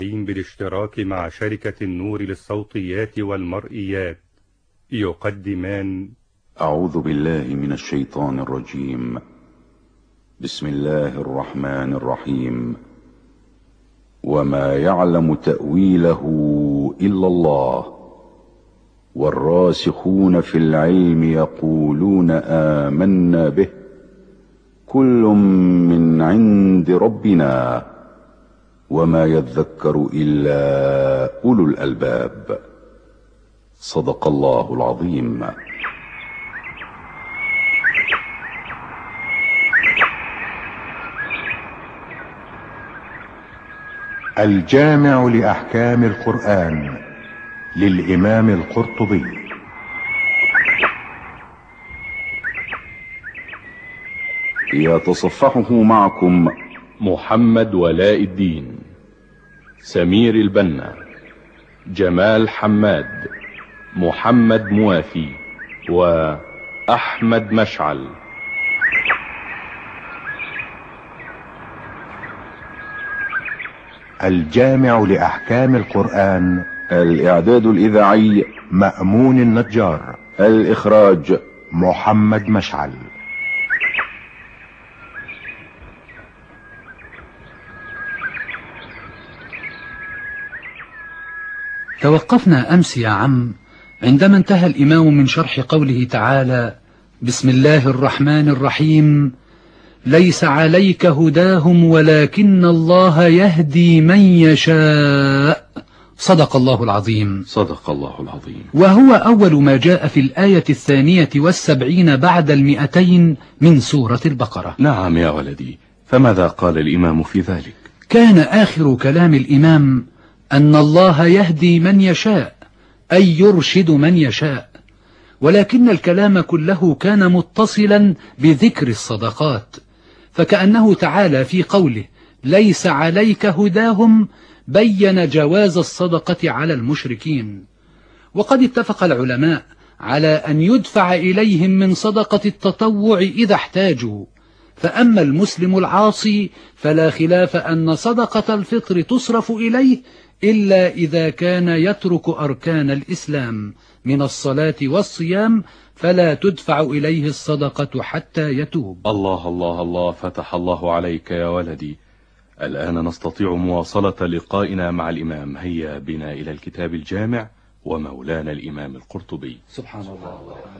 بالاشتراك مع شركة النور للصوتيات والمرئيات يقدمان أعوذ بالله من الشيطان الرجيم. بسم الله الرحمن الرحيم. وما يعلم تأويله إلا الله والراسخون في العلم يقولون آمنا به كل من عند ربنا وما يذكر إلا أولو الألباب. صدق الله العظيم. الجامع لأحكام القرآن للإمام القرطبي. يتصفحه معكم محمد ولاء الدين، سمير البنا، جمال حماد، محمد موافي، وأحمد مشعل. الجامع لأحكام القرآن. الإعداد الإذاعي مأمون النجار. الإخراج محمد مشعل. توقفنا أمس يا عم عندما انتهى الإمام من شرح قوله تعالى: بسم الله الرحمن الرحيم، ليس عليك هداهم ولكن الله يهدي من يشاء. صدق الله العظيم. صدق الله العظيم. وهو أول ما جاء في الآية 72 بعد 200 من سورة البقرة. نعم يا ولدي، فماذا قال الإمام في ذلك؟ كان آخر كلام الإمام أن الله يهدي من يشاء، أي يرشد من يشاء، ولكن الكلام كله كان متصلا بذكر الصدقات، فكأنه تعالى في قوله ليس عليك هداهم بين جواز الصدقة على المشركين. وقد اتفق العلماء على أن يدفع إليهم من صدقة التطوع إذا احتاجوا، فأما المسلم العاصي فلا خلاف أن صدقة الفطر تصرف إليه إلا إذا كان يترك أركان الإسلام من الصلاة والصيام، فلا تدفع إليه الصدقة حتى يتوب. الله الله الله، فتح الله عليك يا ولدي. الآن نستطيع مواصلة لقائنا مع الإمام. هيا بنا إلى الكتاب الجامع ومولانا الإمام القرطبي. سبحان الله.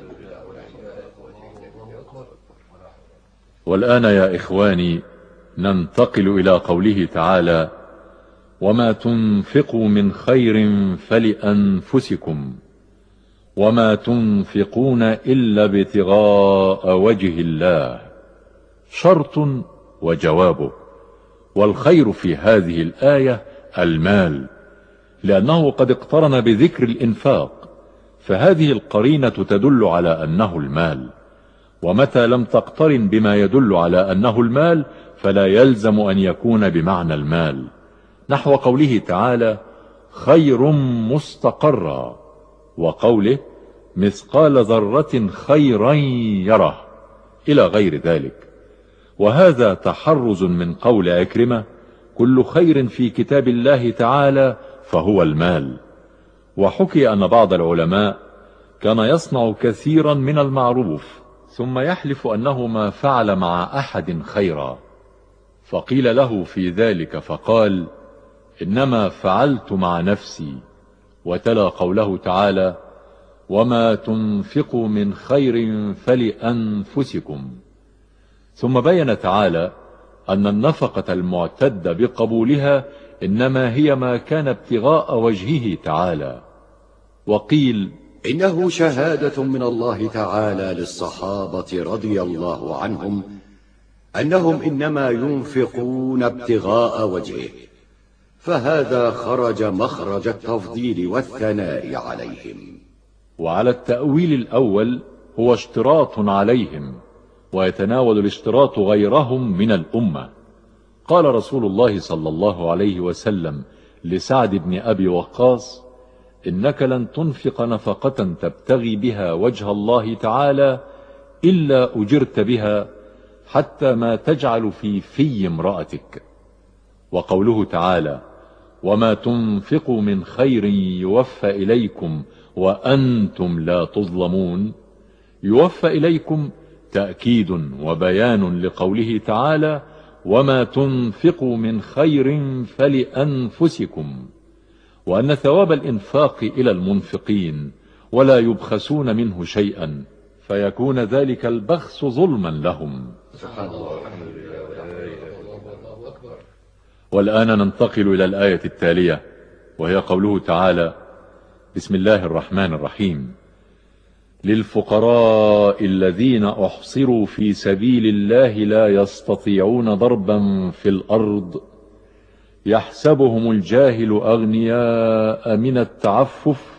والآن يا إخواني ننتقل إلى قوله تعالى: وما تنفقوا من خير فلأنفسكم وما تنفقون إلا ابتغاء وجه الله. شرط وجوابه. والخير في هذه الآية المال، لأنه قد اقترن بذكر الإنفاق، فهذه القرينة تدل على أنه المال، ومتى لم تقترن بما يدل على أنه المال فلا يلزم أن يكون بمعنى المال، نحو قوله تعالى: خير مستقرا، وقوله: مثقال ذرة خيرا يره، إلى غير ذلك. وهذا تحرز من قول عكرمة: كل خير في كتاب الله تعالى فهو المال. وحكي أن بعض العلماء كان يصنع كثيرا من المعروف ثم يحلف أنه ما فعل مع أحد خيرا، فقيل له في ذلك فقال: إنما فعلت مع نفسي. وتلا قوله تعالى: وما تنفقوا من خير فلأنفسكم. ثم بين تعالى أن النفقة المعتد بقبولها إنما هي ما كان ابتغاء وجهه تعالى. وقيل: إنه شهادة من الله تعالى للصحابة رضي الله عنهم أنهم إنما ينفقون ابتغاء وجهه، فهذا خرج مخرج التفضيل والثناء عليهم. وعلى التأويل الأول هو اشتراط عليهم، ويتناول الاشتراط غيرهم من الأمة. قال رسول الله صلى الله عليه وسلم لسعد بن أبي وقاص: إنك لن تنفق نفقة تبتغي بها وجه الله تعالى إلا أجرت بها حتى ما تجعل في امرأتك. وقوله تعالى: وما تنفقوا من خير يوفى إليكم وأنتم لا تظلمون، يوفى إليكم تأكيد وبيان لقوله تعالى: وما تنفقوا من خير فلأنفسكم، وأن ثواب الإنفاق إلى المنفقين ولا يبخسون منه شيئا، فيكون ذلك البخس ظلما لهم. والآن ننتقل إلى الآية التالية، وهي قوله تعالى: بسم الله الرحمن الرحيم: للفقراء الذين أحصروا في سبيل الله لا يستطيعون ضربا في الأرض يحسبهم الجاهل أغنياء من التعفف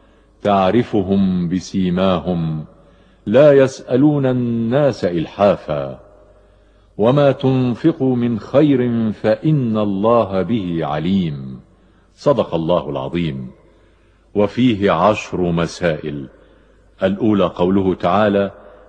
تعرفهم بسيماهم لا يسألون الناس إلحافا وما تنفقوا من خير فإن الله به عليم. صدق الله العظيم. وفيه 10 مسائل. الأولى قوله تعالى: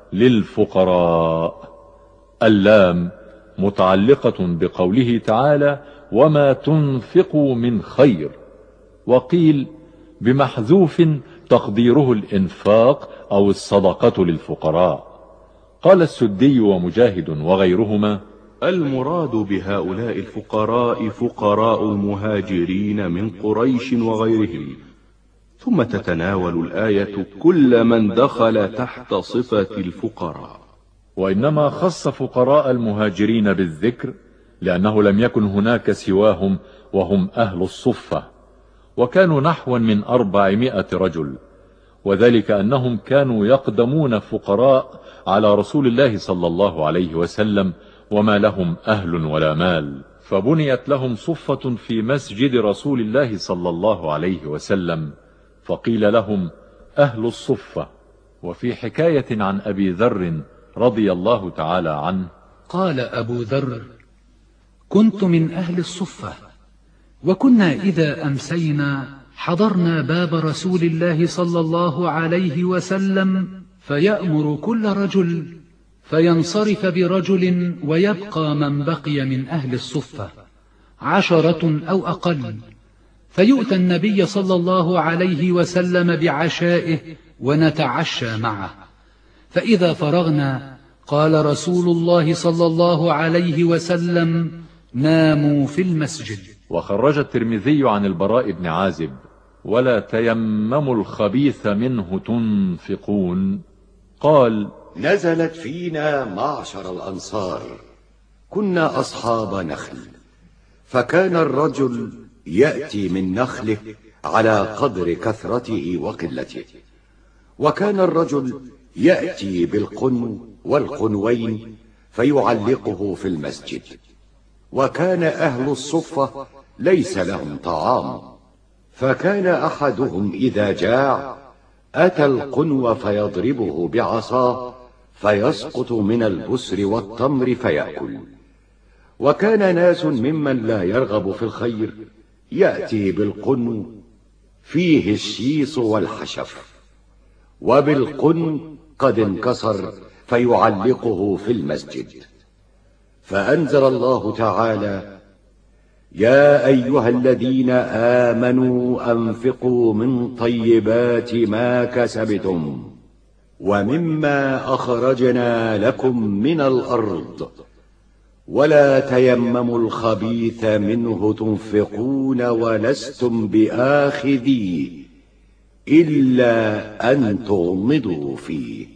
للفقراء، اللام متعلقة بقوله تعالى: وما تنفقوا من خير، وقيل بمحذوف تقديره الإنفاق أو الصدقة للفقراء. قال السدي ومجاهد وغيرهما: المراد بهؤلاء الفقراء فقراء المهاجرين من قريش وغيرهم. ثم تتناول الآية كل من دخل تحت صفة الفقراء. وإنما خص فقراء المهاجرين بالذكر لأنه لم يكن هناك سواهم، وهم أهل الصفة، وكانوا نحوا من 400 رجل، وذلك أنهم كانوا يقدمون فقراء على رسول الله صلى الله عليه وسلم، وما لهم أهل ولا مال، فبنيت لهم صفة في مسجد رسول الله صلى الله عليه وسلم، فقيل لهم أهل الصفة. وفي حكاية عن أبي ذر رضي الله تعالى عنه قال أبو ذر: كنت من أهل الصفة، وكنا إذا أمسينا حضرنا باب رسول الله صلى الله عليه وسلم، فيأمر كل رجل فينصرف برجل، ويبقى من بقي من أهل الصفة 10 أو أقل، فيؤتى النبي صلى الله عليه وسلم بعشائه ونتعشى معه، فإذا فرغنا قال رسول الله صلى الله عليه وسلم: ناموا في المسجد. وخرج الترمذي عن البراء بن عازب: ولا تيمموا الخبيث منه تنفقون. قال: نزلت فينا معشر الأنصار، كنا أصحاب نخل، فكان الرجل يأتي من نخله على قدر كثرته وقلته، وكان الرجل يأتي بالقنو والقنوين فيعلقه في المسجد، وكان أهل الصفة ليس لهم طعام، فكان أحدهم إذا جاع أتى القنو فيضربه بعصاه فيسقط من البسر والتمر فيأكل. وكان ناس ممن لا يرغب في الخير يأتي بالقنو فيه الشيص والحشف، وبالقنو قد انكسر فيعلقه في المسجد، فأنزل الله تعالى: يا أيها الذين آمنوا أنفقوا من طيبات ما كسبتم ومما أخرجنا لكم من الأرض ولا تيمموا الخبيث منه تنفقون ولستم بآخذيه إلا أن تغمضوا فيه.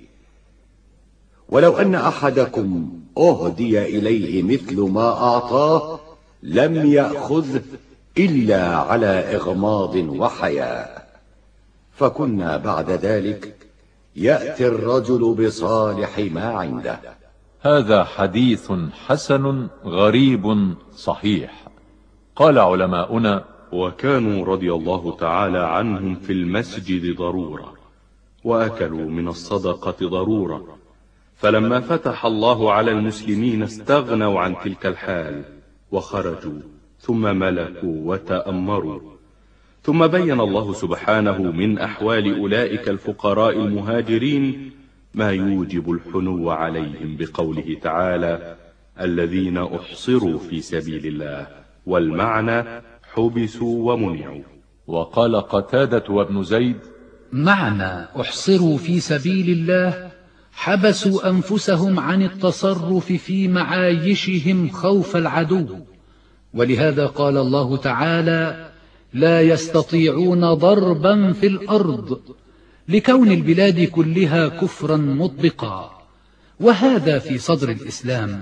ولو أن أحدكم أهدي إليه مثل ما أعطاه لم يأخذ إلا على إغماض وحياء. فكنا بعد ذلك يأتي الرجل بصالح ما عنده. هذا حديث حسن غريب صحيح. قال علماؤنا: وكانوا رضي الله تعالى عنهم في المسجد ضرورة، وأكلوا من الصدقة ضرورة، فلما فتح الله على المسلمين استغنوا عن تلك الحال وخرجوا، ثم ملكوا وتأمروا، ثم بين الله سبحانه من أحوال أولئك الفقراء المهاجرين ما يوجب الحنو عليهم بقوله تعالى: الذين أحصروا في سبيل الله. والمعنى حبسوا ومنعوا. وقال قتادة وابن زيد: معنى احصروا في سبيل الله حبسوا أنفسهم عن التصرف في معايشهم خوف العدو. ولهذا قال الله تعالى: لا يستطيعون ضربا في الأرض، لكون البلاد كلها كفرا مطبقا، وهذا في صدر الإسلام،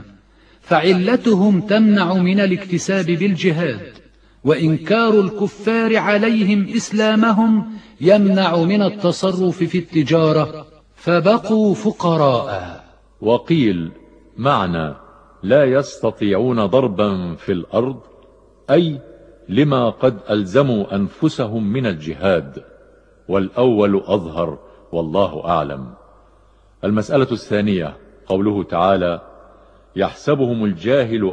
فعلتهم تمنع من الاكتساب بالجهاد، وإنكار الكفار عليهم إسلامهم يمنع من التصرف في التجارة، فبقوا فقراء. وقيل معنى لا يستطيعون ضربا في الأرض أي لما قد ألزموا أنفسهم من الجهاد، والأول أظهر والله أعلم. المسألة الثانية قوله تعالى: يحسبهم الجاهل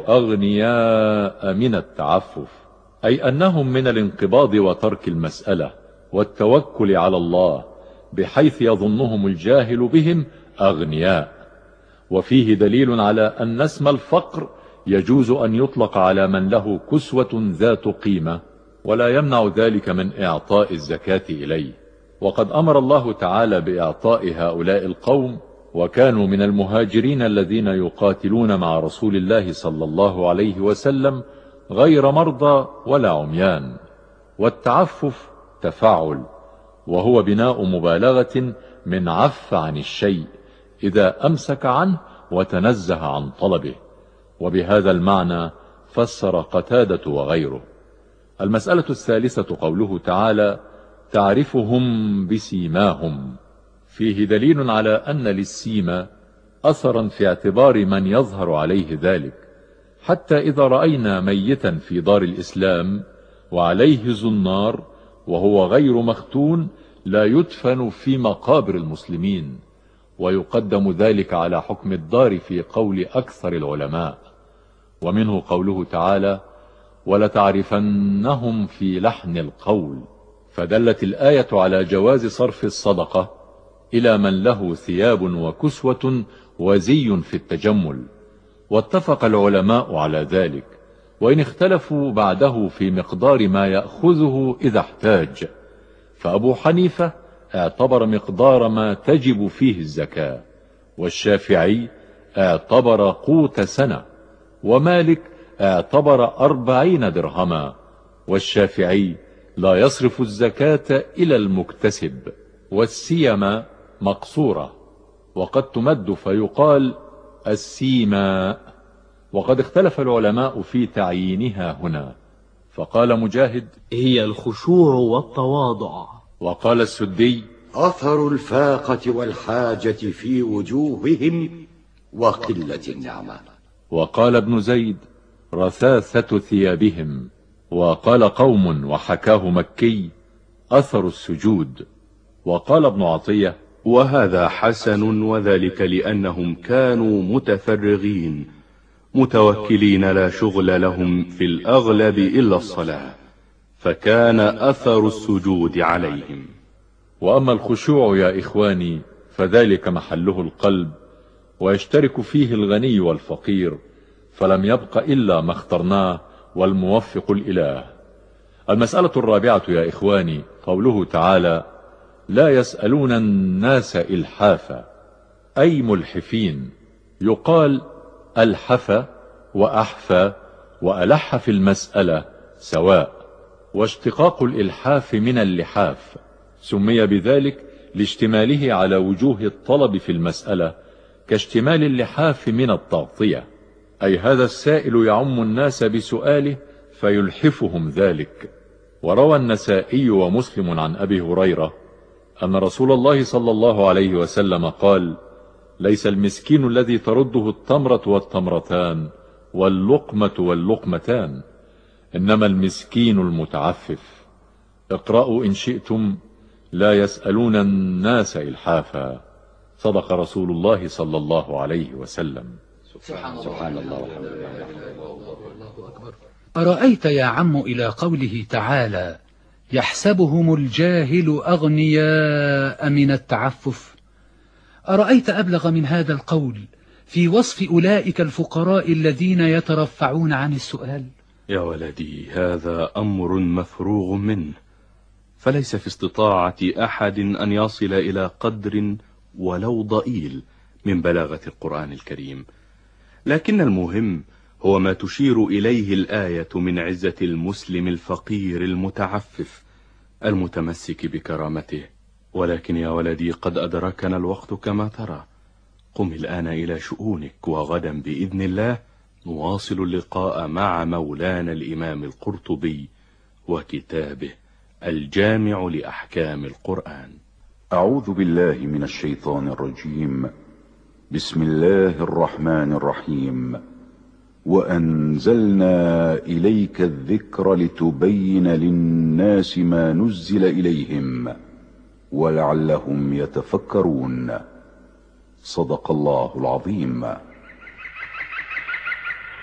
أغنياء من التعفف، أي أنهم من الانقباض وترك المسألة والتوكل على الله، بحيث يظنهم الجاهل بهم أغنياء. وفيه دليل على أن اسم الفقر يجوز أن يطلق على من له كسوة ذات قيمة، ولا يمنع ذلك من إعطاء الزكاة إليه. وقد أمر الله تعالى بإعطاء هؤلاء القوم، وكانوا من المهاجرين الذين يقاتلون مع رسول الله صلى الله عليه وسلم غير مرضى ولا عميان. والتعفف تفاعل، وهو بناء مبالغة من عف عن الشيء إذا أمسك عنه وتنزه عن طلبه، وبهذا المعنى فسر قتادة وغيره. المسألة الثالثة قوله تعالى: تعرفهم بسيماهم، فيه دليل على أن للسيمة أثرا في اعتبار من يظهر عليه ذلك، حتى إذا رأينا ميتا في دار الإسلام وعليه زنار وهو غير مختون لا يدفن في مقابر المسلمين، ويقدم ذلك على حكم الدار في قول أكثر العلماء. ومنه قوله تعالى: ولتعرفنهم في لحن القول، فدلت الآية على جواز صرف الصدقة إلى من له ثياب وكسوة وزي في التجمل، واتفق العلماء على ذلك، وإن اختلفوا بعده في مقدار ما يأخذه إذا احتاج. فأبو حنيفة اعتبر مقدار ما تجب فيه الزكاة، والشافعي اعتبر قوت سنة، ومالك اعتبر 40 درهما. والشافعي لا يصرف الزكاة إلى المكتسب، والسيما مقصورة، وقد تمد فيقال السيما. وقد اختلف العلماء في تعيينها هنا، فقال مجاهد: هي الخشوع والتواضع. وقال السدي: أثر الفاقة والحاجة في وجوههم وقلة النعمة. وقال ابن زيد: رثاثة ثيابهم. وقال قوم وحكاه مكي: أثر السجود. وقال ابن عطية: وهذا حسن، وذلك لأنهم كانوا متفرغين متوكلين لا شغل لهم في الأغلب إلا الصلاة، فكان أثر السجود عليهم. وأما الخشوع يا إخواني فذلك محله القلب، ويشترك فيه الغني والفقير، فلم يبق إلا ما اخترناه والموفق الإله. المسألة الرابعة يا إخواني قوله تعالى: لا يسألون الناس إلحافا، أي ملحفين. يقال ألحف وأحفى وألح في المسألة سواء، واشتقاق الإلحاف من اللحاف، سمي بذلك لاشتماله على وجوه الطلب في المسألة، كاشتمال اللحاف من التغطية، أي هذا السائل يعم الناس بسؤاله فيلحفهم ذلك. وروى النسائي ومسلم عن أبي هريرة أن رسول الله صلى الله عليه وسلم قال: ليس المسكين الذي ترده التمرة والتمرتان واللقمة واللقمتان، إنما المسكين المتعفف. اقرأوا إن شئتم: لا يسألون الناس إلحافا. صدق رسول الله صلى الله عليه وسلم. سبحان الله. أرأيت يا عم إلى قوله تعالى: يحسبهم الجاهل أغنياء من التعفف، أرأيت أبلغ من هذا القول في وصف أولئك الفقراء الذين يترفعون عن السؤال؟ يا ولدي، هذا أمر مفروغ منه، فليس في استطاعة أحد أن يصل إلى قدر ولو ضئيل من بلاغة القرآن الكريم، لكن المهم هو ما تشير إليه الآية من عزة المسلم الفقير المتعفف المتمسك بكرامته. ولكن يا ولدي، قد أدركنا الوقت كما ترى. قم الآن إلى شؤونك، وغدا بإذن الله نواصل اللقاء مع مولانا الإمام القرطبي وكتابه الجامع لأحكام القرآن. أعوذ بالله من الشيطان الرجيم. بسم الله الرحمن الرحيم. وأنزلنا إليك الذكر لتبين للناس ما نزل إليهم ولعلهم يتفكرون. صدق الله العظيم.